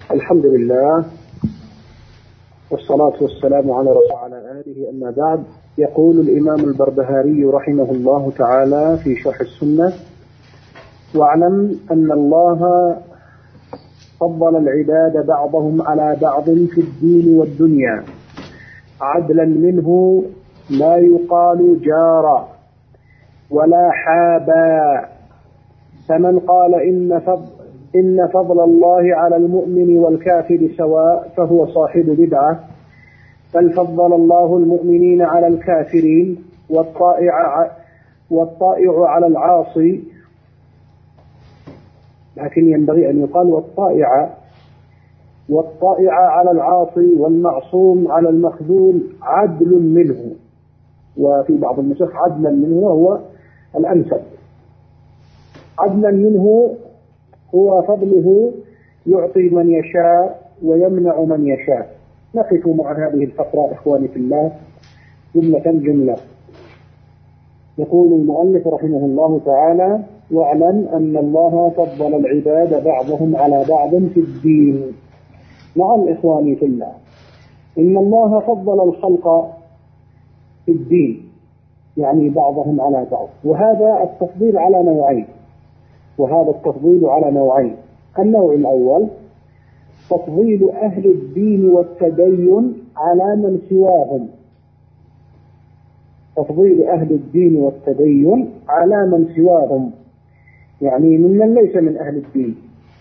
الحمد لله والصلاة والسلام على رسول الله وعلى آله. أما بعد، يقول الإمام البربهاري رحمه الله تعالى في شرح السنة: واعلم أن الله فضل العباد بعضهم على بعض في الدين والدنيا عدلا منه، لا يقال جارا ولا حابا. فمن قال إن فضل الله على المؤمن والكافر سواء فهو صاحب بدعة، بل فضل الله المؤمنين على الكافرين والطائع على العاصي، لكن ينبغي أن يقال والطائع على العاصي والمعصوم على المخذول عدل منه، وفي بعض النسخ عدلا منه، وهو الأنسب. عدلا منه هو فضله يعطي من يشاء ويمنع من يشاء. نقف مع هذه الفقرة إخواني في الله جملة. يقول المؤلف رحمه الله تعالى: واعلم أن الله فضل العباد بعضهم على بعض في الدين. نعم إخواني في الله، إن الله فضل الخلق في الدين، يعني بعضهم على بعض، وهذا التفضيل على نوعين. النوع الأول تفضيل أهل الدين والتدين على من سواهم. تفضيل أهل الدين والتدين على من سواهم، يعني ممن ليس من أهل الدين.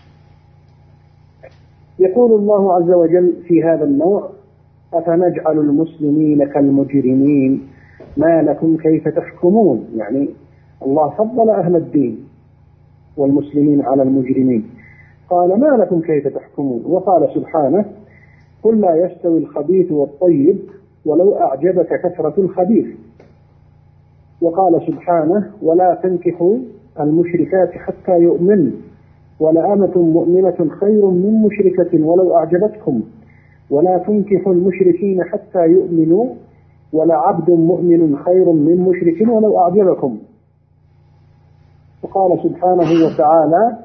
يقول الله عز وجل في هذا النوع: أفنجعل المسلمين كالمجرمين ما لكم كيف تحكمون. يعني الله فضل أهل الدين والمسلمين على المجرمين، قال: ما لكم كيف تحكمون. وقال سبحانه: قل لا يستوي الخبيث والطيب ولو أعجبك كثرة الخبيث. وقال سبحانه: ولا تنكحوا المشركات حتى يؤمن، ولأمة مؤمنة خير من مشركة ولو أعجبتكم، ولا تنكحوا المشركين حتى يؤمنوا، ولعبد مؤمن خير من مشرك ولو أعجبكم. وقال سبحانه وتعالى: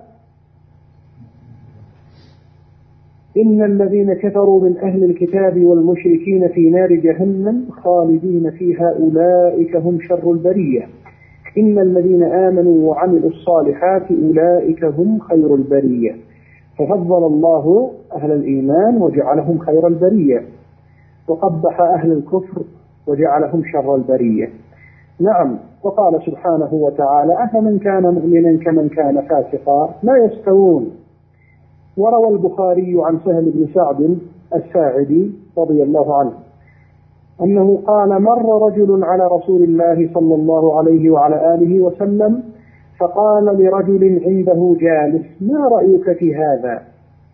إن الذين كفروا من أهل الكتاب والمشركين في نار جهنم خالدين فيها أولئك هم شر البرية، إن الذين آمنوا وعملوا الصالحات أولئك هم خير البرية. ففضل الله أهل الإيمان وجعلهم خير البرية، وقبح أهل الكفر وجعلهم شر البرية. نعم. وقال سبحانه وتعالى: أفمن كان مؤمنا كمن كان فاسقا لا يستوون. وروى البخاري عن سهل بن سعد الساعدي رضي الله عنه أنه قال: مر رجل على رسول الله صلى الله عليه وعلى آله وسلم، فقال لرجل عنده جالس: ما رأيك في هذا؟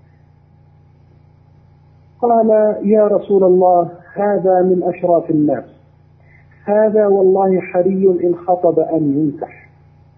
قال: يا رسول الله، هذا من أشراف الناس، هذا والله حري إن خطب أن ينكح،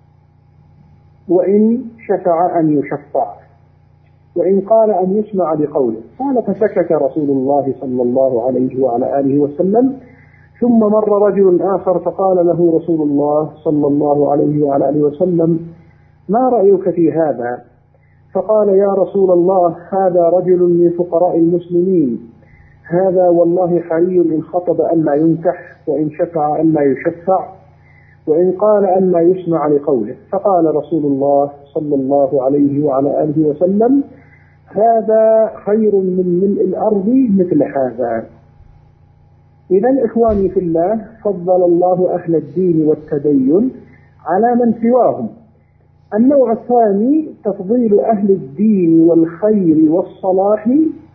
وإن شفع أن يشفع، وإن قال أن يسمع بقوله. قال: فسكت رسول الله صلى الله عليه وعلى آله وسلم. ثم مر رجل آخر فقال له رسول الله صلى الله عليه وعلى آله وسلم: ما رأيك في هذا؟ فقال: يا رسول الله، هذا رجل من فقراء المسلمين، هذا والله حري إن خطب أن لا ينكح، وإن شفع أن لا يشفع، وإن قال أن لا يسمع لقوله. فقال رسول الله صلى الله عليه وعلى آله وسلم: هذا خير من ملء الأرض مثل هذا. إذن إخواني في الله، فضل الله أهل الدين والتدين على من سواهم. النوع الثاني تفضيل أهل الدين والخير والصلاح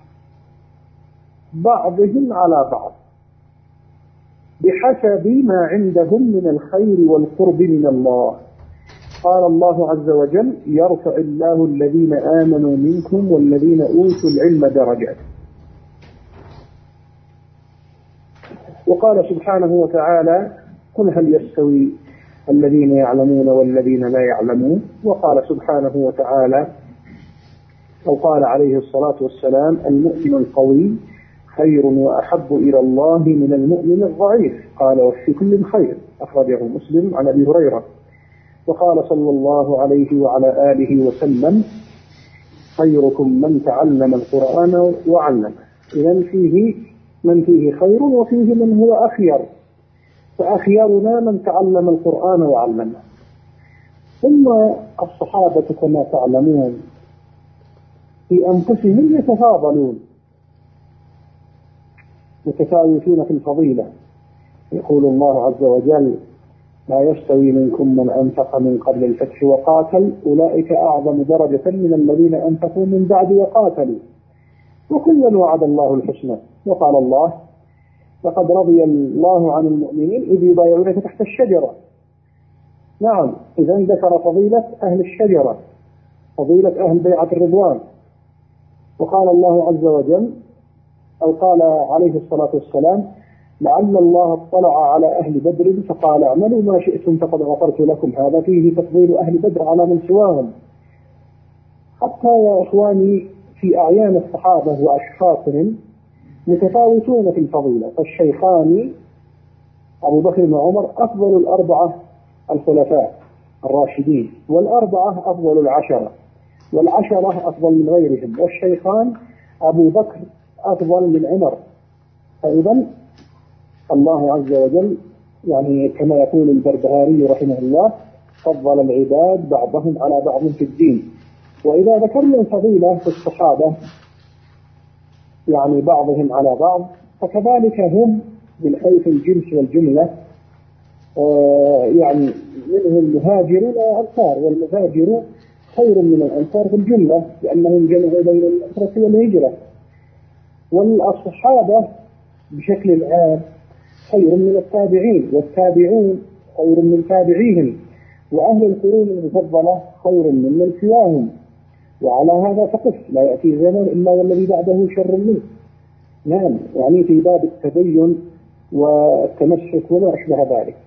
بعضهم على بعض بحسب ما عندهم من الخير والقرب من الله. قال الله عز وجل: يرفع الله الذين آمنوا منكم والذين أوتوا العلم درجات. وقال سبحانه وتعالى: قل هل يستوي الذين يعلمون والذين لا يعلمون. وقال سبحانه وتعالى، أو قال عليه الصلاة والسلام: المؤمن القوي خير وأحب إلى الله من المؤمن الضعيف. قال: وفي كل خير. أخرجه مسلم عن أبي هريرة. وقال صلى الله عليه وعلى آله وسلم: خيركم من تعلم القرآن وعلمه. إذن فيه من فيه خير وفيه من هو أخير، فأخيرنا من تعلم القرآن وعلمه. ثم الصحابة كما تعلمون في أنفسهم يتفاضلون متفاوتون في الفضيلة. يقول الله عز وجل: لا يستوي منكم من أنفق من قبل الفتح وقاتل أولئك أعظم درجة من الذين أنفقوا من بعد وقاتلوا وكلا وعد الله الحسنى. وقال الله: لقد رضي الله عن المؤمنين إذ يبايعونك تحت الشجرة. نعم، إذا ذكر فضيلة أهل الشجرة، فضيلة أهل بيعة الرضوان. وقال الله عز وجل، أو قال عليه الصلاة والسلام: لعل الله اطلع على أهل بدر فقال اعملوا ما شئتم فقد غفرت لكم. هذا فيه تفضيل أهل بدر على من سواهم. حتى يا إخواني في أعيان الصحابة وأشخاصهم متفاوتون في الفضيلة. فالشيخان أبو بكر وعمر أفضل الأربعة الخلفاء الراشدين، والأربعة أفضل العشرة، والعشرة أفضل من غيرهم، والشيخان أبو بكر أفضل من عمر. فإذا الله عز وجل يعني كما يقول البربهاري رحمه الله: فضل العباد بعضهم على بعض في الدين. وإذا ذكرنا الفضيلة في الصحابة يعني بعضهم على بعض، فكذلك هم من حيث الجنس والجملة يعني منهم مهاجرون وأنصار، والمهاجرون خير من الأنصار في الجملة لأنهم جمعوا بين الأسرة والهجرة. والصحابة بشكل عام خير من التابعين، والتابعون خير من تابعيهم، وأهل القرون المفضلة خير من سواهم. وعلى هذا فقف لا يأتي زمن إلا والذي بعده شر منه. نعم، يعني في باب التدين والتمسك وما أشبه ذلك.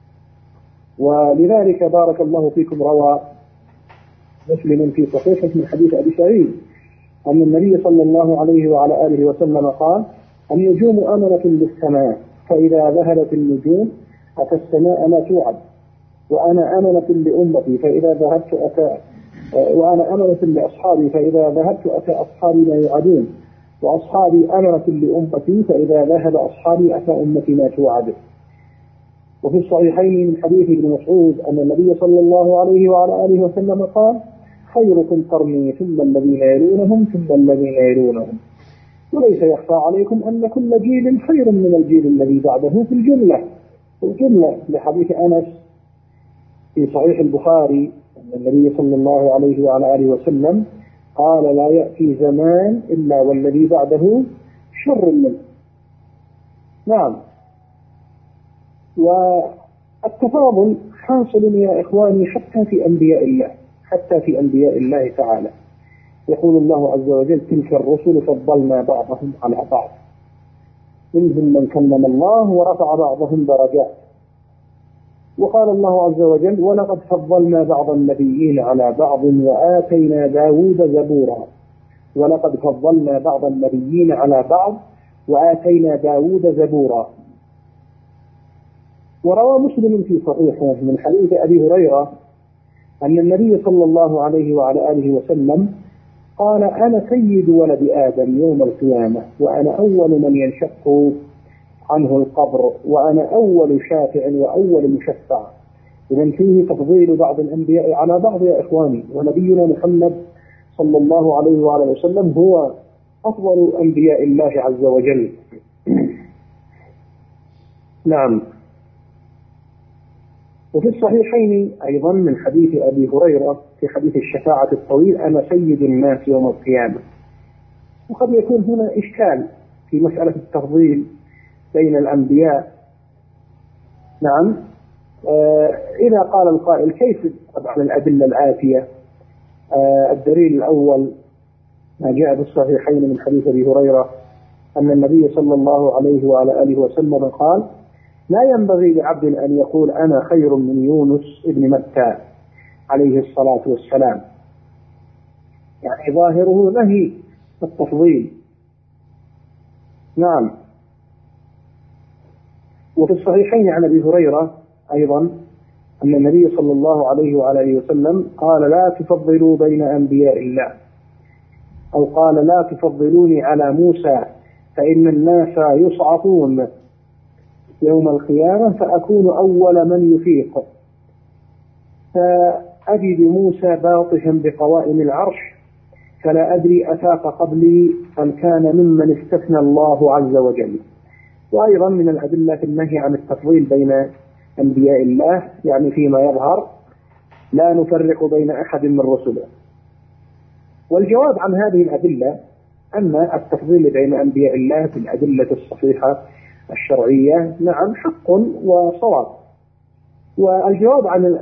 ولذلك بارك الله فيكم روى مسلم في صحيحه من حديث أبي سعيد أن النبي صلى الله عليه وعلى آله وسلم قال: النجوم أمنة للسماء، فإذا ذهبت النجوم أتى السماء ما توعد، وأنا أمنة لأمتي فإذا ذهبت أتى، وأنا أمنة لأصحابي فإذا ذهبت أتى أصحابي ما يوعدون، وأصحابي أمنة لأمتي فإذا ذهب أصحابي أتى أمتي ما توعد. وفي الصحيحين من حديث ابن مسعود أن النبي صلى الله عليه وعلى آله وسلم قال: خيركم قرني ثم الذين يلونهم ثم الذين يلونهم، وليس يخفى عليكم أن كل جيل خير من الجيل الذي بعده في الجملة لحديث أنس في صحيح البخاري أن النبي صلى الله عليه وعلى آله وسلم قال: لا يأتي زمان إلا والذي بعده شر منه. نعم، والتفاضل حاصل يا إخواني حتى في أنبياء الله تعالى. يقول الله عز وجل: تلك الرسل فضلنا بعضهم على بعض، منهم من كلم الله ورفع بعضهم درجات. وقال الله عز وجل: ولقد فضلنا بعض النبيين على بعض وآتينا داود زبورا. ولقد فضلنا بعض النبيين على بعض وآتينا داود زبورا. وروى مسلم في صحيحه من حديث أبي هريرة أن النبي صلى الله عليه وعلى آله وسلم قال: أنا سيد ولد آدم يوم القيامة، وأنا أول من ينشق عنه القبر، وأنا أول شافع وأول مشفع. إذن فيه تفضيل بعض الأنبياء على بعض يا إخواني. ونبينا محمد صلى الله عليه وعلى وسلم هو أفضل أنبياء الله عز وجل. نعم. وفي الصحيحين أيضا من حديث أبي هريرة في حديث الشفاعة الطويل: أنا سيد الناس يوم القيامة. وقد يكون هنا إشكال في مسألة التفضيل بين الأنبياء. نعم، إذا قال القائل: كيف؟ طبعا الأدلة الآتية. الدليل الأول ما جاء في الصحيحين من حديث أبي هريرة أن النبي صلى الله عليه وعلى آله وسلم قال: لا ينبغي لعبد أن يقول أنا خير من يونس ابن متى عليه الصلاة والسلام. يعني ظاهره نهي التفضيل. نعم. وفي الصحيحين عن أبي هريرة أيضا أن النبي صلى الله عليه وعلى آله وسلم قال: لا تفضلوا بين أنبياء الله، أو قال لا تفضلوني على موسى فإن الناس يصعقون يوم القيامة فأكون أول من يفيق، فأجد موسى باطشا بقوائم العرش فلا أدري أفاق قبلي أم كان ممن استثنى الله عز وجل. وأيضا من الأدلة النهي عن التفضيل بين أنبياء الله، يعني فيما يظهر لا نفرق بين أحد من رسله. والجواب عن هذه الأدلة أن التفضيل بين أنبياء الله في الأدلة الصحيحة الشرعية نعم حق وصواب. والجواب عن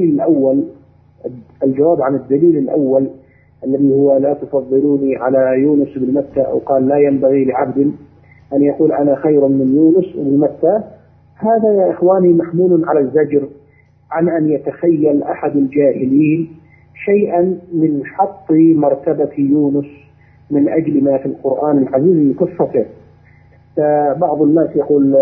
الدليل الأول الذي هو لا تفضلوني على يونس بن متى، أو قال لا ينبغي لعبد أن يقول أنا خير من يونس بن متى، هذا يا إخواني محمول على الزجر عن أن يتخيل أحد الجاهلين شيئا من حط مرتبة يونس من أجل ما في القرآن العزيز قصته. فبعض الناس يقول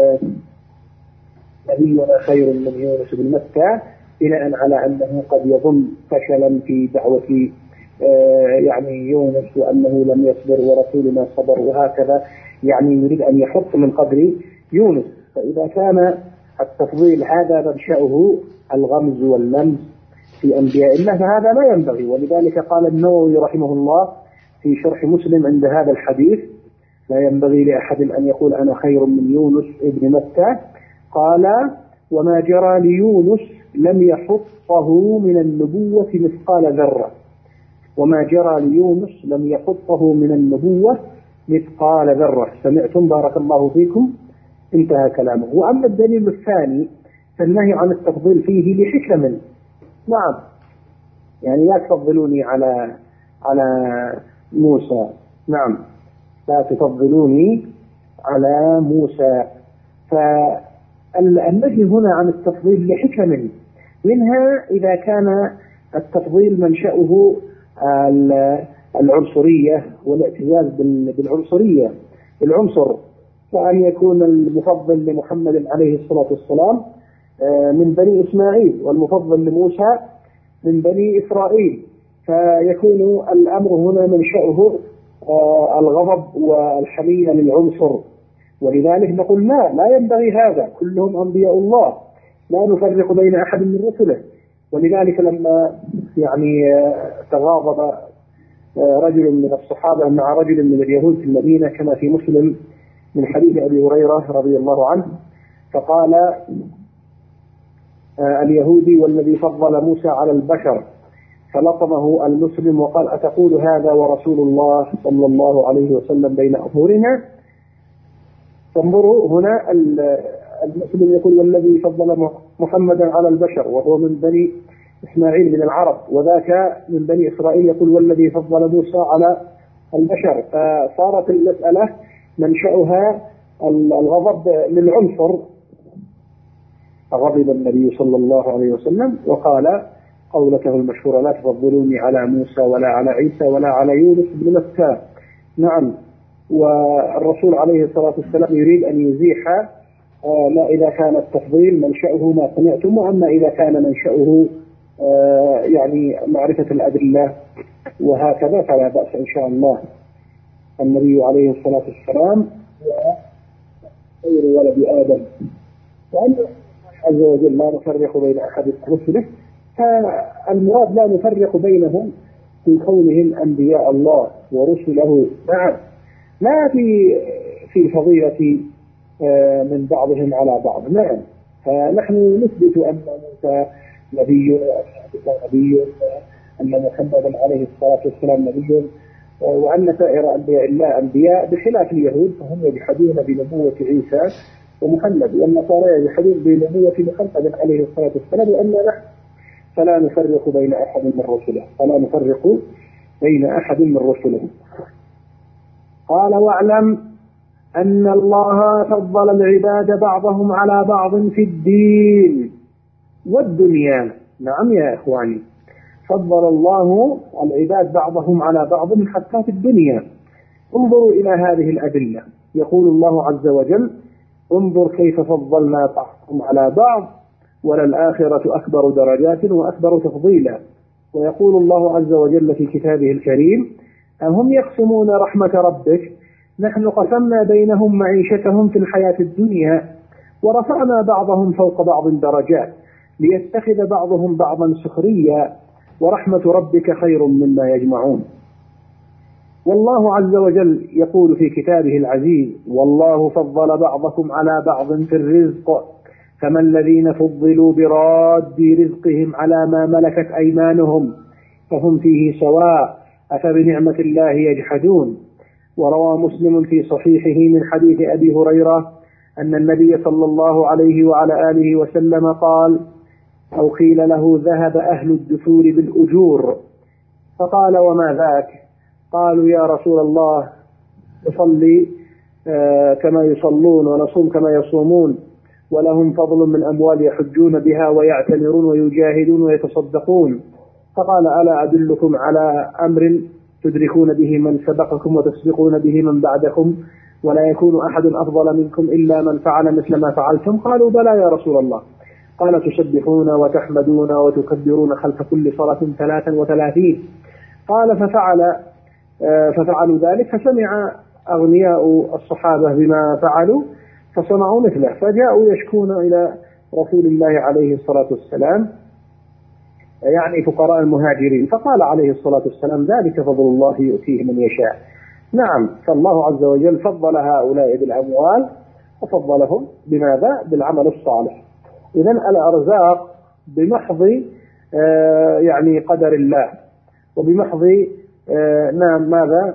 نبينا خير من يونس بن متى بناء على أنه قد يظن فشلا في دعوة يعني يونس وأنه لم يصبر ورسولنا صبر وهكذا، يعني يريد أن يحط من قدر يونس. فإذا كان التفضيل هذا منشأه الغمز واللمس في أنبياء الله فهذا لا ينبغي. ولذلك قال النووي رحمه الله في شرح مسلم عند هذا الحديث لا ينبغي لأحد أن يقول أنا خير من يونس ابن متى، قال وما جرى ليونس لم يحطه من النبوة مثقال ذرة، وما جرى ليونس لم يحطه من النبوة مثقال ذرة. سمعتم بارك الله فيكم؟ انتهى كلامه. وأما الدليل الثاني فالنهي عن التفضيل فيه لحكمة. نعم، يعني لا تفضلوني على موسى، نعم لا تفضلوني على موسى. فالنهي هنا عن التفضيل لحكمة، منها إذا كان التفضيل منشأه العنصرية والاعتزاز بالعنصرية بالعنصر، فأن يكون المفضل لمحمد عليه الصلاة والسلام من بني إسماعيل والمفضل لموسى من بني إسرائيل، فيكون الأمر هنا منشأه الغضب والحمية للعنصر. ولذلك نقول لا ينبغي هذا، كلهم أنبياء الله لا نفرق بين أحد من رسله. ولذلك لما يعني تغاضب رجل من الصحابة مع رجل من اليهود في المدينة كما في مسلم من حديث أبي هريرة رضي الله عنه، فقال اليهودي والذي فضل موسى على البشر، فلطمه المسلم وقال أتقول هذا ورسول الله صلى الله عليه وسلم بين أظهرنا؟ فانظروا هنا المسلم يقول والذي فضل محمدا على البشر وهو من بني إسماعيل من العرب، وذاك من بني إسرائيل يقول والذي فضل موسى على البشر. فصارت المسألة منشأها الغضب للعنصر. فغضب النبي صلى الله عليه وسلم وقال قولته المشهورة لا تفضلوني على موسى ولا على عيسى ولا على يونس بن متى. نعم، والرسول عليه الصلاة والسلام يريد أن يزيح ما إذا كان التفضيل منشأه ما سمعتم، وأما إذا كان منشأه يعني معرفة الأدلة وهكذا فلا بأس إن شاء الله. النبي عليه الصلاة والسلام خير ولد آدم، وأن عز وجل لا نفرق بين أحد من رسله، فالمراد لا نفرق بينهم في كونهم أنبياء الله ورسله، لا في فضيلة من بعضهم على بعض. نعم، فنحن نثبت أن موسى نبي، أن محمد عليه الصلاة والسلام نبي، وأن سائر أنبياء الله أنبياء، بخلاف اليهود فهم يجحدون بنبوة عيسى ومحمد، والنصارى يجحدون بنبوة محمد عليه الصلاة والسلام، وأما نحن فلا نفرق بين أحد من رسله. قال واعلم أن الله فضل العباد بعضهم على بعض في الدين والدنيا. نعم يا إخواني، فضل الله العباد بعضهم على بعض حتى في الدنيا. انظروا إلى هذه الأدلة، يقول الله عز وجل انظر كيف فضلنا بعضهم على بعض وللآخرة أكبر درجات وأكبر تفضيلا. ويقول الله عز وجل في كتابه الكريم أم هم يقسمون رحمة ربك نحن قسمنا بينهم معيشتهم في الحياة الدنيا ورفعنا بعضهم فوق بعض درجات ليتخذ بعضهم بعضا سخريا ورحمة ربك خير مما يجمعون. والله عز وجل يقول في كتابه العزيز: والله فضل بعضكم على بعض في الرزق فما الذين فضلوا براد رزقهم على ما ملكت أيمانهم فهم فيه سواء أفبنعمة الله يجحدون. وروى مسلم في صحيحه من حديث أبي هريرة أن النبي صلى الله عليه وعلى آله وسلم قال أو قيل له: ذهب أهل الدثور بالأجور. فقال: وما ذاك؟ قالوا: يا رسول الله نصلي كما يصلون ونصوم كما يصومون ولهم فضل من أموال يحجون بها ويعتمرون ويجاهدون ويتصدقون. فقال: ألا أدلكم على أمر تدركون به من سبقكم وتسبقون به من بعدكم ولا يكون أحد أفضل منكم إلا من فعل مثل ما فعلتم؟ قالوا: بلى يا رسول الله. قال: تسبحون وتحمدون وتكبرون خلف كل صلاة 33. قال: ففعلوا ذلك فسمع أغنياء الصحابة بما فعلوا فصنعوا مثله فجاءوا يشكون إلى رسول الله عليه الصلاة والسلام، يعني فقراء المهاجرين، فقال عليه الصلاة والسلام: ذلك فضل الله يؤتيه من يشاء. نعم، فالله عز وجل فضل هؤلاء بالأموال وفضلهم بماذا؟ بالعمل الصالح. إذن الأرزاق بمحض يعني قدر الله وبمحض نعم ماذا؟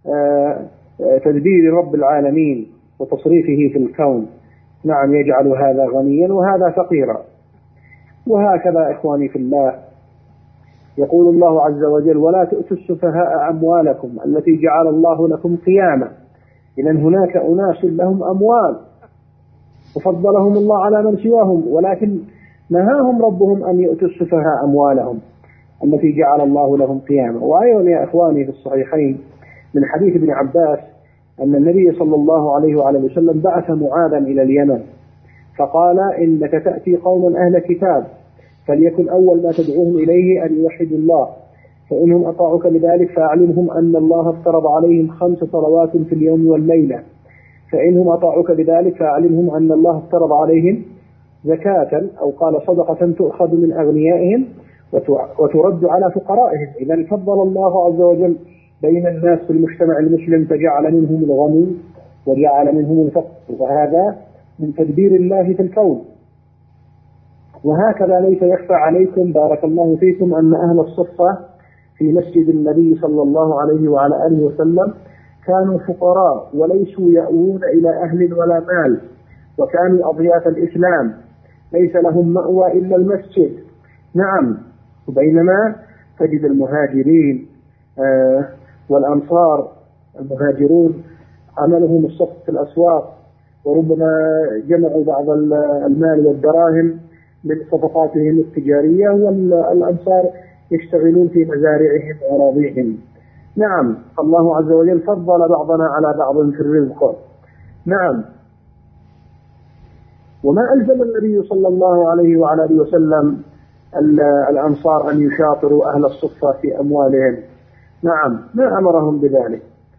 تدبير رب العالمين وتصريفه في الكون. نعم، يجعل هذا غنيا وهذا فقيرا. وهكذا إخواني في الله يقول الله عز وجل: ولا تؤتوا السفهاء أموالكم التي جعل الله لكم قياما. إذن هناك أناس لهم أموال وفضلهم الله على من سواهم، ولكن نهاهم ربهم أن يؤتوا السفهاء أموالهم التي جعل الله لهم قياما. وأيضا يا إخواني في الصحيحين من حديث ابن عباس أن النبي صلى الله عليه وعلى وسلم بعث معاذا إلى اليمن فقال: إنك تأتي قوما أهل كتاب فليكن أول ما تدعوهم إليه أن يوحدوا الله، فإنهم أطاعوك بذلك فأعلمهم أن الله افترض عليهم 5 صلوات في اليوم والليلة، فإنهم أطاعوك بذلك فأعلمهم أن الله افترض عليهم زكاة أو قال صدقة تؤخذ من أغنيائهم وترد على فقرائهم. إذا فضل الله عز وجل بين الناس في المجتمع المسلم فجعل منهم الغني وجعل منهم الفقير، وهذا من تدبير الله في الكون. وهكذا ليس يخفى عليكم بارك الله فيكم أن أهل الصفة في مسجد النبي صلى الله عليه وعلى آله وسلم كانوا فقراء وليسوا يأوون إلى أهل ولا مال، وكانوا أضياف الإسلام ليس لهم مأوى إلا المسجد. نعم، وبينما تجد المهاجرين والأنصار المهاجرون عملهم الصف في الأسواق، وربما جمعوا بعض المال والدراهم من صفقاتهم التجارية، والأنصار يشتغلون في مزارعهم وأراضيهم. نعم، الله عز وجل فضل بعضنا على بعض في الرزق. نعم، وما ألزم النبي صلى الله عليه وعلى آله وسلم الأنصار أن يشاطروا أهل الصفة في أموالهم. نعم، ما أمرهم بذلك.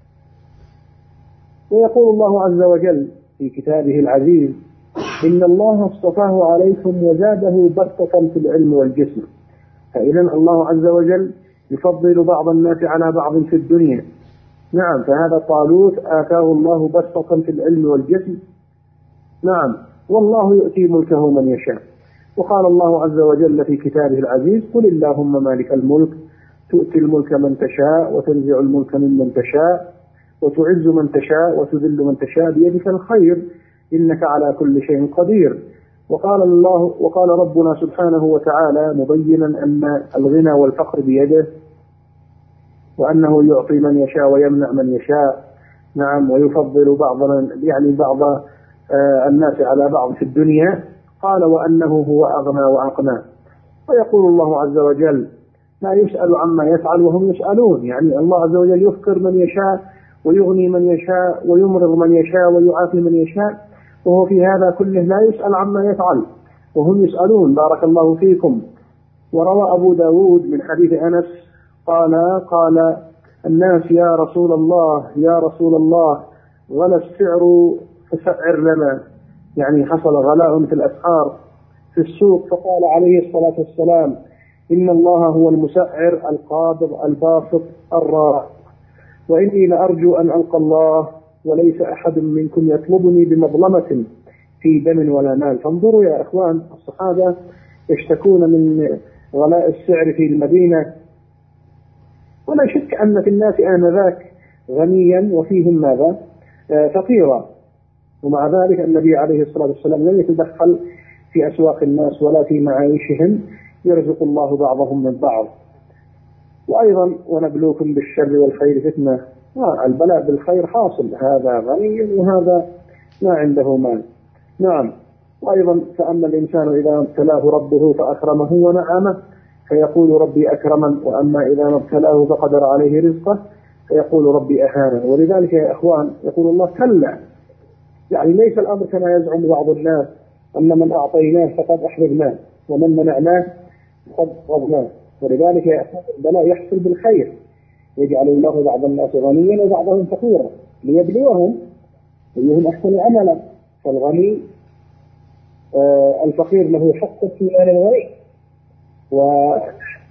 ويقول الله عز وجل في كتابه العزيز: إن الله اصطفاه عليكم وزاده بسطة في العلم والجسم. فإذا الله عز وجل يفضل بعض الناس على بعض في الدنيا. نعم، فهذا طالوت آتاه الله بسطة في العلم والجسم. نعم، والله يؤتي ملكه من يشاء. وقال الله عز وجل في كتابه العزيز: قل اللهم مالك الملك تؤتي الملك من تشاء وتنزع الملك ممن تشاء وتعز من تشاء وتذل من تشاء بيدك الخير إنك على كل شيء قدير. وقال ربنا سبحانه وتعالى مبينا أن الغنى والفقر بيده، وأنه يعطي من يشاء ويمنع من يشاء. نعم، ويفضل بعض الناس على بعض في الدنيا. قال: وأنه هو أغنى وأقنى. ويقول الله عز وجل: لا يسأل عما يفعل وهم يسألون. يعني الله عز وجل يفقر من يشاء ويغني من يشاء ويمرض من يشاء ويعافي من يشاء، وهو في هذا كله لا يسأل عما يفعل وهم يسألون. بارك الله فيكم. وروى أبو داود من حديث أنس قال الناس يا رسول الله يا رسول الله غلى السعر فسعر لنا، يعني حصل غلاء في الأسعار في السوق، فقال عليه الصلاة والسلام إن الله هو المسعر القابض الباسط الرازق، وإني لأرجو أن ألقى الله وليس أحد منكم يطلبني بمظلمة في دم ولا مال. فانظروا يا إخوان، الصحابة يشتكون من غلاء السعر في المدينة، ولا شك أن في الناس آنذاك غنيا وفيهم ماذا؟ فقيرا، ومع ذلك النبي عليه الصلاة والسلام لم يتدخل في أسواق الناس ولا في معايشهم، يرزق الله بعضهم من بعض. وأيضا ونبلوكم بالشر والخير فتنة، البلاء بالخير حاصل، هذا غني وهذا ما عنده مال. نعم. وأيضا فأما الإنسان إذا ابتلاه ربه فأكرمه ونعمه فيقول ربي أكرمن، وأما إذا ما ابتلاه فقدر عليه رزقه فيقول ربي أهانن. ولذلك يا إخوان يقول الله كلا، يعني ليس الأمر كما يزعم بعض الناس أن من أعطيناه فقد أحببناه ومن منعناه فقد غضناه. ولذلك يا إخوان البلاء يحصل بالخير، يجعل الله بعض الناس غنيا وبعضهم فقيرا ليبلوهم أيهم أحسن عملا. فالغني الفقير له حق في مال الغني، وأن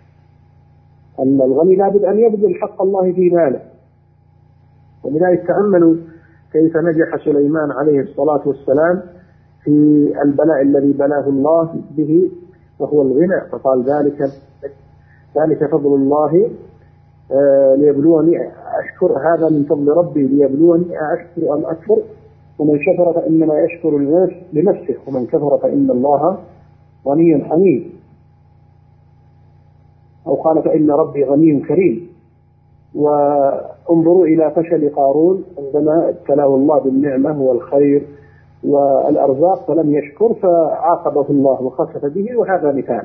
الغني لابد أن يبذل حق الله في ماله. ولذلك تأملوا كيف نجح سليمان عليه الصلاة والسلام في البلاء الذي بلاه الله به وهو الغنى، فقال ذلك فضل الله ليبلوني أشكر، هذا من فضل ربي ليبلوني أشكر أم أكفر، ومن شكر فإنما يشكر لنفسه ومن كفر فإن الله غني حميد، أو قال فإن ربي غني كريم. وانظروا إلى فشل قارون عندما ابتلاه الله بالنعمة والخير والأرزاق فلم يشكر فعاقبه الله وخسف به، وهذا مثال.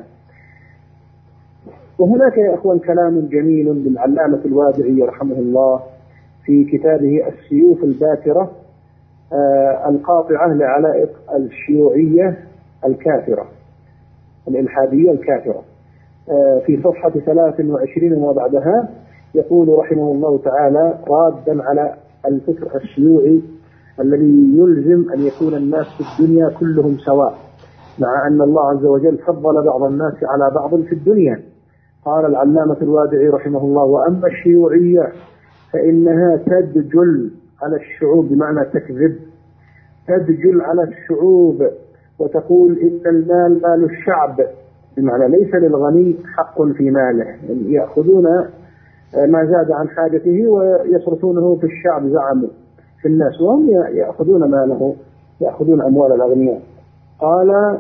وهناك يا أخوان كلام جميل للعلامة الوادعي رحمه الله في كتابه السيوف الباترة القاطعة لعلائق الشيوعية الكافرة الإلحادية الكافرة، في صفحة 23 وبعدها يقول رحمه الله تعالى رادا على الفكر الشيوعي الذي يلزم أن يكون الناس في الدنيا كلهم سواء، مع أن الله عز وجل فضل بعض الناس على بعض في الدنيا. قال العلامة الوادعي رحمه الله: وأما الشيوعية فإنها تدجل على الشعوب، بمعنى تكذب، تدجل على الشعوب وتقول إن المال مال الشعب، بمعنى ليس للغني حق في ماله، يعني يأخذون ما زاد عن حاجته ويصرفونه في الشعب زعموا في الناس، وهم يأخذون ماله، يأخذون أموال الأغنياء. قال: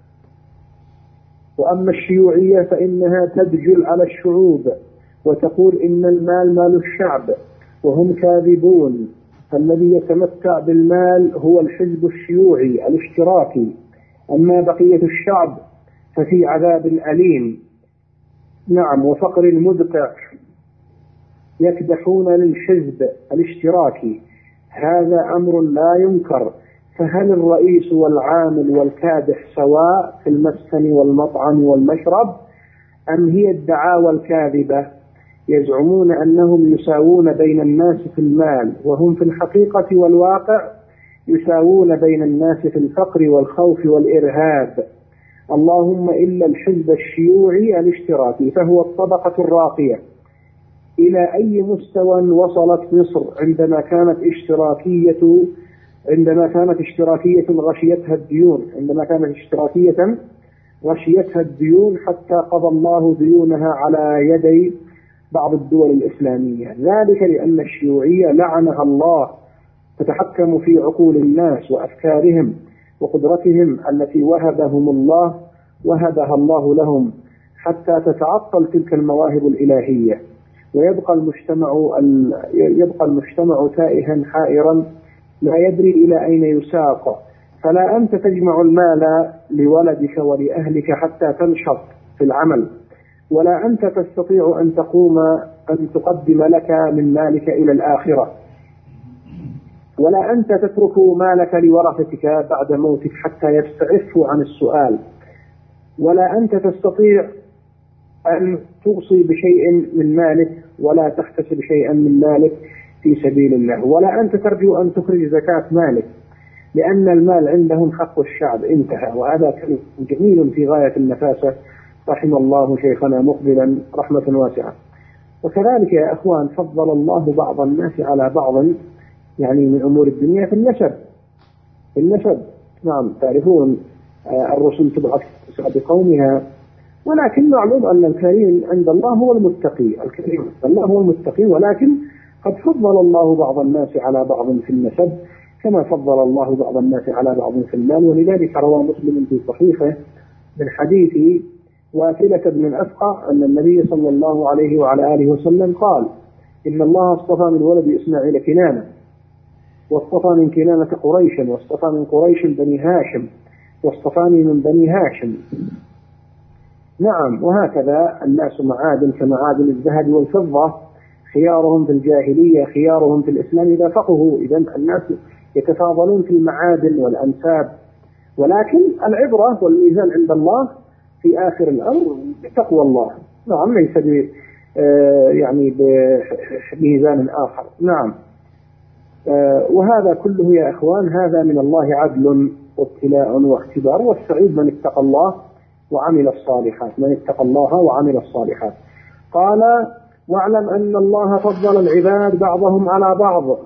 وأما الشيوعية فإنها تدجل على الشعوب وتقول إن المال مال الشعب وهم كاذبون، فالذي يتمتع بالمال هو الحزب الشيوعي الاشتراكي، أما بقية الشعب ففي عذاب أليم، نعم، وفقر مدقع، يكدحون للحزب الاشتراكي، هذا أمر لا ينكر. فهل الرئيس والعامل والكادح سواء في المسكن والمطعم والمشرب، أم هي الدعاوى الكاذبة؟ يزعمون أنهم يساوون بين الناس في المال، وهم في الحقيقة والواقع يساوون بين الناس في الفقر والخوف والإرهاب، اللهم إلا الحزب الشيوعي الاشتراكي، فهو الطبقة الراقية. إلى أي مستوى وصلت مصر عندما كانت اشتراكية غشيتها الديون، حتى قضى الله ديونها على يدي بعض الدول الإسلامية، ذلك لأن الشيوعية لعنها الله تتحكم في عقول الناس وأفكارهم وقدرتهم التي وهبها الله لهم، حتى تتعطل تلك المواهب الإلهية، ويبقى المجتمع تائها حائرا لا يدري إلى أين يساق. فلا أنت تجمع المال لولدك ولأهلك حتى تنشط في العمل، ولا أنت تستطيع أن تقدم لك من مالك إلى الآخرة، ولا أنت تترك مالك لورثتك بعد موتك حتى يستعفوا عن السؤال، ولا أنت تستطيع أن توصي بشيء من مالك ولا تحتسب شيئا من مالك في سبيل الله، ولا أنت ترجو أن تخرج زكاة مالك، لأن المال عندهم حق الشعب انتهى. وهذا كلام جميل في غاية النفاسة، رحم الله شيخنا مقبلا رحمة واسعة. وكذلك يا أخوان فضل الله بعض الناس على بعض يعني من أمور الدنيا في النسب. نعم، تعرفون الرسل تبعث بقومها، ولكن معلوم أن الكريم عند الله هو المتقي، الكريم عند الله هو المتقي، ولكن قد فضل الله بعض الناس على بعض في النسب كما فضل الله بعض الناس على بعض في المال. ولذلك روى مسلم في صحيحه من حديث واثلة بن الأسقع أن النبي صلى الله عليه وعلى آله وسلم قال: إن الله اصطفى من ولد إسماعيل كنانة، واصطفى من كنانة قريشا، واصطفى من قريش بني هاشم، واصطفاني من بني هاشم. نعم، وهكذا الناس معادن كمعادن الذهب والفضة، خيارهم في الجاهلية خيارهم في الإسلام إذا فقهوا. إذا الناس يتفاضلون في المعادن والأنساب، ولكن العبرة والميزان عند الله في آخر الأمر بتقوى الله. نعم، ليس يعني بميزان آخر. نعم، وهذا كله يا أخوان هذا من الله عدل وابتلاء واختبار، والسعيد من اتقى الله وعمل الصالحات، من اتقى الله وعمل الصالحات. قال: واعلم أن الله فضل العباد بعضهم على بعض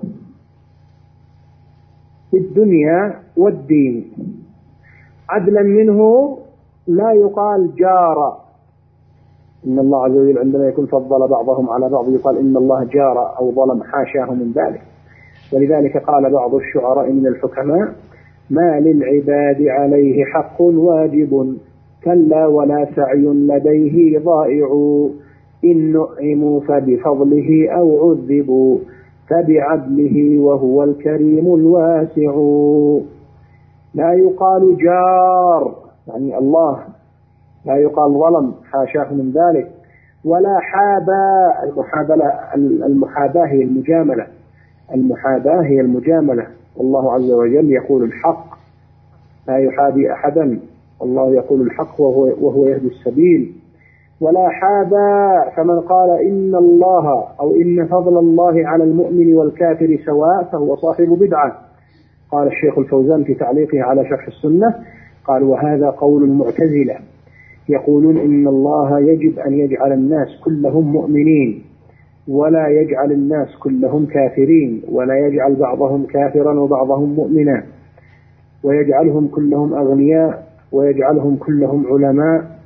في الدنيا والدين، عدلا منه لا يقال جار. إن الله عز وجل عندما يكون فضل بعضهم على بعض يقال إن الله جار أو ظلم، حاشاه من ذلك. ولذلك قال بعض الشعراء من الحكماء: ما للعباد عليه حق واجب، كلا ولا سعي لديه ضائع، إن نعموا فبفضله أو عذبوا فبعدله وهو الكريم الواسع. لا يقال جار يعني الله، لا يقال ظلم، حاشاه من ذلك. ولا حابى، المحاباة هي المجاملة، المحاباة هي المجاملة. والله عز وجل يقول الحق لا يحابي أحدا، والله يقول الحق وهو يهدي السبيل. ولا حابى، فمن قال إن الله أو إن فضل الله على المؤمن والكافر سواء فهو صاحب بدعة. قال الشيخ الفوزان في تعليقه على شرح السنة قال: وهذا قول المعتزلة، يقولون إن الله يجب أن يجعل الناس كلهم مؤمنين، ولا يجعل الناس كلهم كافرين، ولا يجعل بعضهم كافرا وبعضهم مؤمنا، ويجعلهم كلهم أغنياء ويجعلهم كلهم علماء.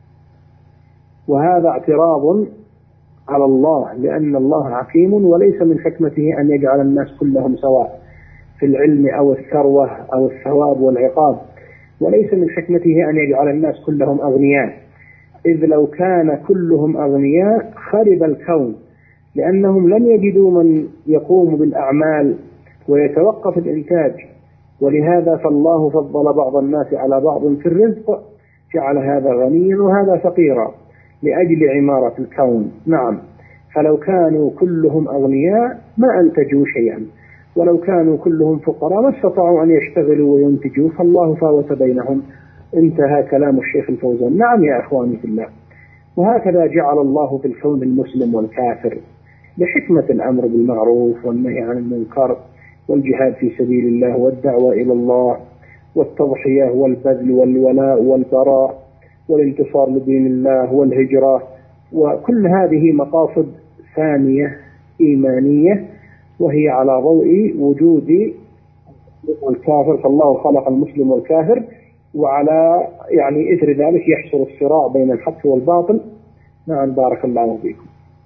وهذا اعتراض على الله، لأن الله حكيم، وليس من حكمته أن يجعل الناس كلهم سواء في العلم أو الثروة أو الثواب والعقاب، وليس من حكمته أن يجعل الناس كلهم أغنياء، إذ لو كان كلهم أغنياء خرب الكون، لأنهم لن يجدوا من يقوم بالأعمال ويتوقف الإنتاج. ولهذا فالله فضل بعض الناس على بعض في الرزق، جعل هذا غنيا وهذا فقيرا لأجل عمارة الكون. نعم، فلو كانوا كلهم أغنياء ما أنتجوا شيئا، ولو كانوا كلهم فقراء ما استطاعوا أن يشتغلوا وينتجوا، فالله فاوت بينهم. انتهى كلام الشيخ الفوزان. نعم يا أخواني في الله، وهكذا جعل الله في الكون المسلم والكافر لحكمة الأمر بالمعروف والنهي عن المنكر، والجهاد في سبيل الله، والدعوة إلى الله، والتضحية والبذل والولاء والبراء، والانتصار لدين الله، والهجرة، وكل هذه مقاصد ثانية إيمانية، وهي على ضوء وجود الكافر، فالله خلق المسلم والكافر، وعلى يعني إثر ذلك يحصل الصراع بين الحق والباطل. نعم، بارك الله فيكم.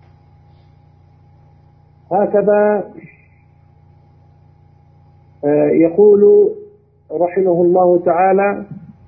هكذا يقول رحمه الله تعالى: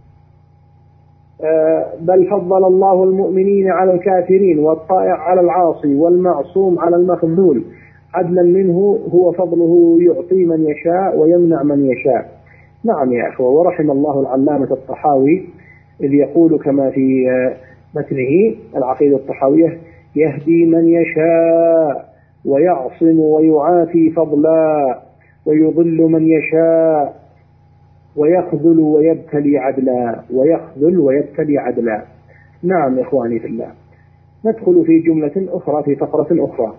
بل فضل الله المؤمنين على الكافرين، والطائع على العاصي، والمعصوم على المخذول، عدلا منه هو فضله يعطي من يشاء ويمنع من يشاء. نعم يا أخوة، ورحم الله العلامة الطحاوي إذ يقول كما في متنه العقيدة الطحاوية: يهدي من يشاء ويعصم ويعافي فضلا، ويضل من يشاء ويخذل ويبتلي عدلا، ويخذل ويبتلي عدلا. نعم إخواني في الله، ندخل في جملة أخرى في فقرة أخرى.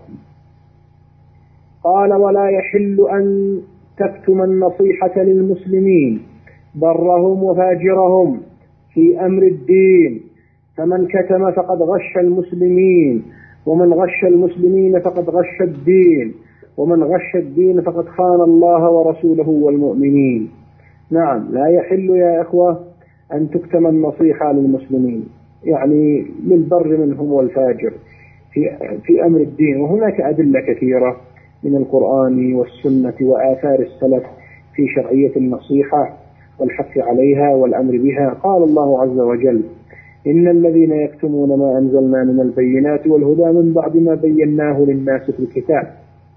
قال: ولا يحل أن تكتم النصيحة للمسلمين برهم وفاجرهم في أمر الدين، فمن كتم فقد غش المسلمين، ومن غش المسلمين فقد غش الدين، ومن غش الدين فقد خان الله ورسوله والمؤمنين. نعم، لا يحل يا إخوة أن تكتم النصيحة للمسلمين، يعني للبر منهم والفاجر في أمر الدين. وهناك أدلة كثيرة من القرآن والسنة وآثار السلف في شرعية النصيحة والحث عليها والأمر بها. قال الله عز وجل: إن الذين يكتمون ما أنزلنا من البينات والهدى من بعد ما بيناه للناس في الكتاب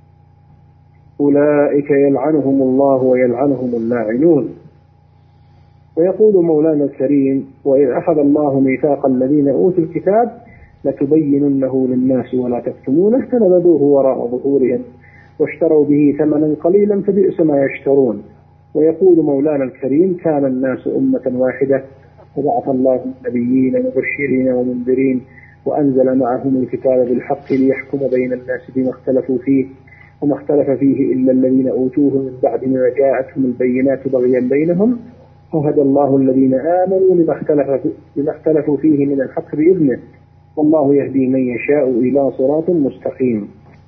أولئك يلعنهم الله ويلعنهم اللاعنون. ويقول مولانا الكريم: وإذ أخذ الله ميثاق الذين أوتوا الكتاب لتبيننه للناس ولا تكتمونه فنبذوه وراء ظهورهم واشتروا به ثمنا قليلا فبئس ما يشترون. ويقول مولانا الكريم: كان الناس أمة واحدة فبعث الله النبيين مبشرين ومنذرين وأنزل معهم الكتاب بالحق ليحكم بين الناس بما اختلفوا فيه وما اختلف فيه إلا الذين أوتوه من بعد ما جاءتهم البينات بغيا بينهم فهدى الله الذين آمنوا لما اختلفوا فيه من الحق بإذنه والله يهدي من يشاء إلى صراط مستقيم.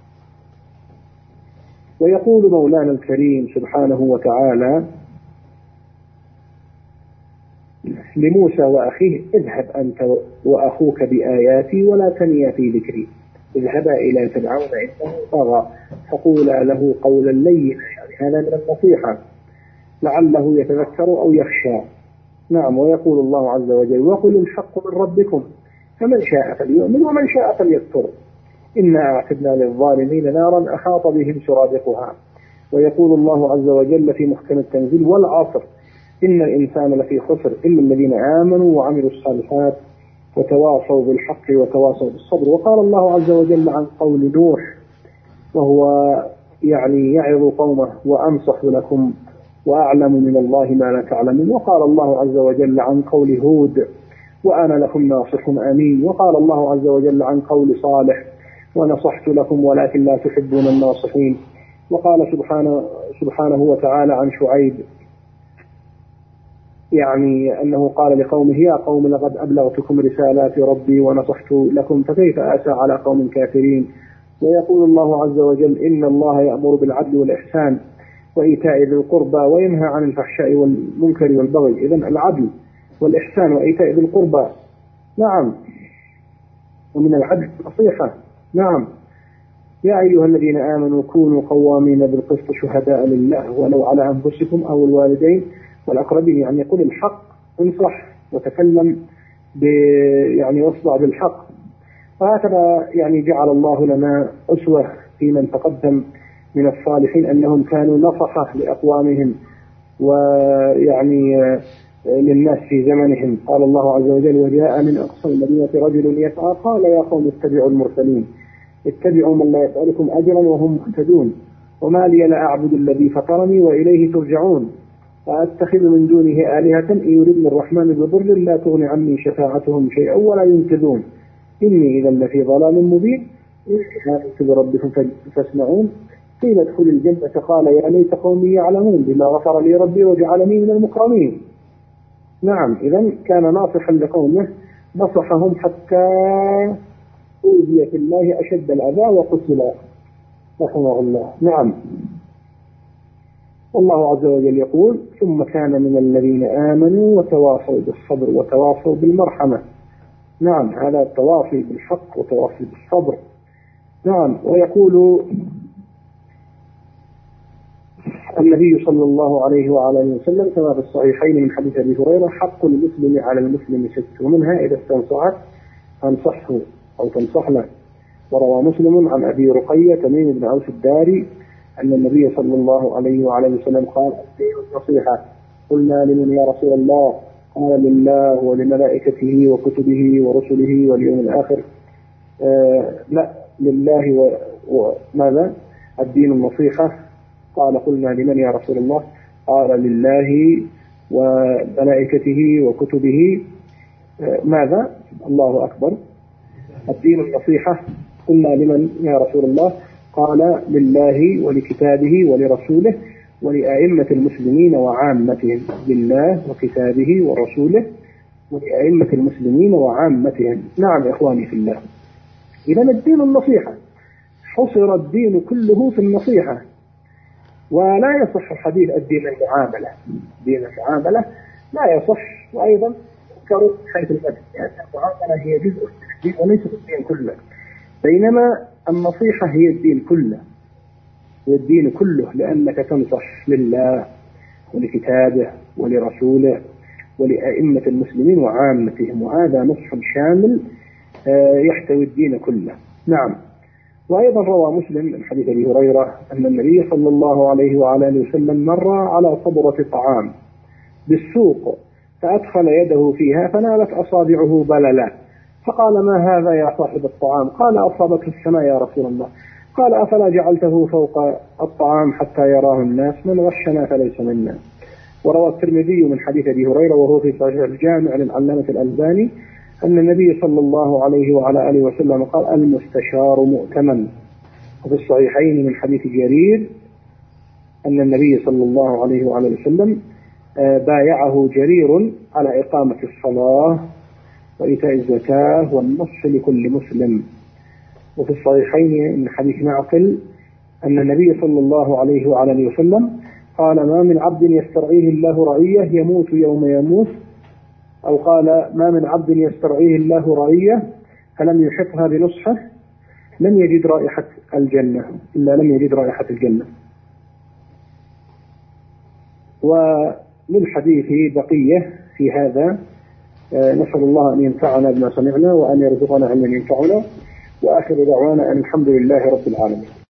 ويقول مولانا الكريم سبحانه وتعالى لموسى وأخيه: اذهب أنت وأخوك بآياتي ولا تنيا في ذكري، اذهبا إلى فرعون إنه طغى فقولا له قولا لينا. يعني هذا من النصيحة لعله يتذكر أو يخشى. نعم. ويقول الله عز وجل: وقل الحق من ربكم فمن شاء فليؤمن ومن شاء فليكفر إنا أعتدنا للظالمين نارا أحاط بهم سرادقها. ويقول الله عز وجل في محكم التنزيل: والعصر إن الإنسان لفي خسر إلا الذين آمنوا وعملوا الصالحات وتواصوا بالحق وتواصوا بالصبر. وقال الله عز وجل عن قول نوح وهو يعني يعظ قومه: وأنصح لكم وأعلم من الله ما لا تعلمون. وقال الله عز وجل عن قول هود: وأنا لكم ناصح أمين. وقال الله عز وجل عن قول صالح: ونصحت لكم ولكن لا تحبون الناصحين. وقال سبحانه وتعالى عن شعيب يعني أنه قال لقومه: يا قوم لقد أبلغتكم رسالات ربي ونصحت لكم فكيف آسى على قوم كافرين. ويقول الله عز وجل: إن الله يأمر بالعدل والإحسان وإيتاء ذي القربى وينهى عن الفحشاء والمنكر والبغي. إذن العدل والإحسان وإيتاء ذي القربى. نعم. ومن العدل نصيحة. نعم. يا أيها الذين آمنوا كونوا قوامين بالقسط شهداء لله ولو على أنفسكم أو الوالدين والأقربين. يعني قل الحق، انصح وتكلم يعني واصدع بالحق. وهكذا يعني جعل الله لنا أسوة في من تقدم من الصالحين أنهم كانوا نصحة لأقوامهم ويعني للناس في زمنهم. قال الله عز وجل: وجاء من أقصى المدينة رجل يسعى قال يا قوم اتبعوا المرسلين اتبعوا من لا يسألكم أجرا وهم مهتدون وما لي لا أعبد الذي فطرني وإليه ترجعون فأتخذ من دونه آلهة إن يردني الرحمن بضر لا تغني عني شفاعتهم شيئا ولا ينقذون إني إذا لفي ضلال مبين إن ربكم فاسمعون قيل ادخل الجنة قال يا ليت قومي يعلمون بما غفر لي ربي وجعلني من المكرمين. نعم. إذا كان ناصحا لقومه نصحهم حتى أوذي في الله أشد الأذى وقتل رحمه الله. نعم. والله عز وجل يقول: ثم كان من الذين آمنوا وتواصوا بالصبر وتواصوا بالمرحمة. نعم. هذا التواصي بالحق وتواصي بالصبر. نعم. ويقول النبي صلى الله عليه وعلى اله وسلم كما في الصحيحين من حديث أبي هريرة: حق المسلم على المسلم 6 ومنها إذا استنصحك فانصحه أو تنصح له. وروى مسلم عن أبي رقية تميم بن أوس الداري أن النبي صلى الله عليه وعلى اله وسلم قال: الدين النصيحة. قلنا: لمن يا رسول الله؟ قال: لله ولملائكته وكتبه ورسله واليوم الآخر. لا، لله وماذا؟ الدين النصيحة. قال: قلنا: لمن يا رسول الله؟ قال: لله وملائكته وكتبه. ماذا؟ الله أكبر. الدين النصيحة. قلنا لمن يا رسول الله؟ قال لله ولكتابه ولرسوله ولأئمة المسلمين وعامتهم. لله وكتابه ورسوله ولأئمة المسلمين وعامتهم. نعم إخواني في الله، إذا الدين النصيحة، حصر الدين كله في النصيحة. ولا يصح الحديث الدين المعاملة. دين المعاملة لا يصح، وأيضا يذكر حيث الفتح، لأن المعاملة هي جزء من الدين وليس الدين كله، بينما النصيحة هي الدين كله، هي الدين كله، لأنك تنصح لله ولكتابه ولرسوله ولأئمة المسلمين وعامتهم، وهذا نصح شامل يحتوي الدين كله. نعم. وأيضا روى مسلم من حديث أبي هريرة أن النبي صلى الله عليه وعلى آله وسلم مر على صبرة طعام بالسوق فأدخل يده فيها فنالت أصابعه بللا، فقال: ما هذا يا صاحب الطعام؟ قال: أصابته السماء يا رسول الله. قال: أفلا جعلته فوق الطعام حتى يراه الناس؟ من غشنا فليس منا. وروى الترمذي من حديث أبي هريرة وهو في صحيح الجامع للعلامة الألباني أن النبي صلى الله عليه وعلى آله وسلم قال: المستشار مؤتمن. وفي الصحيحين من حديث جرير أن النبي صلى الله عليه وعلى آله وسلم بايعه جرير على إقامة الصلاة وإيتاء الزكاة والنصح لكل مسلم. وفي الصحيحين من حديث معقل أن النبي صلى الله عليه وعلى آله وسلم قال: ما من عبد يسترعيه الله رعية يموت يوم يموت، أو قال: ما من عبد يسترعيه الله رعية فلم يحطها بنصحه لم يجد رائحة الجنة إلا لم يجد رائحة الجنة. وللحديث بقية في هذا. نسأل الله أن ينفعنا بما سمعنا وأن يرزقنا علما ينفعنا، وآخر دعوانا أن الحمد لله رب العالمين.